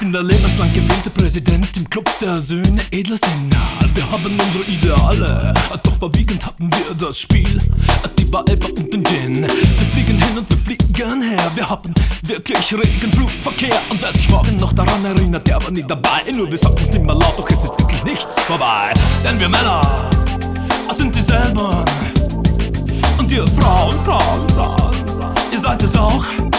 bin der lebenslang gewählte Präsident im Club der Söhne edler Sinner. Wir haben unsere Ideale, doch überwiegend haben wir das Spiel, die Weiber und den Gin. Wir fliegen hin und wir fliegen her, wir haben wirklich regen Flugverkehr. Und wer sich morgen noch daran erinnert, der war nie dabei. Nur wir sagen es nicht mehr laut, doch es ist wirklich nichts vorbei. Denn wir Männer sind dieselben und ihr Frauen, ihr seid es auch.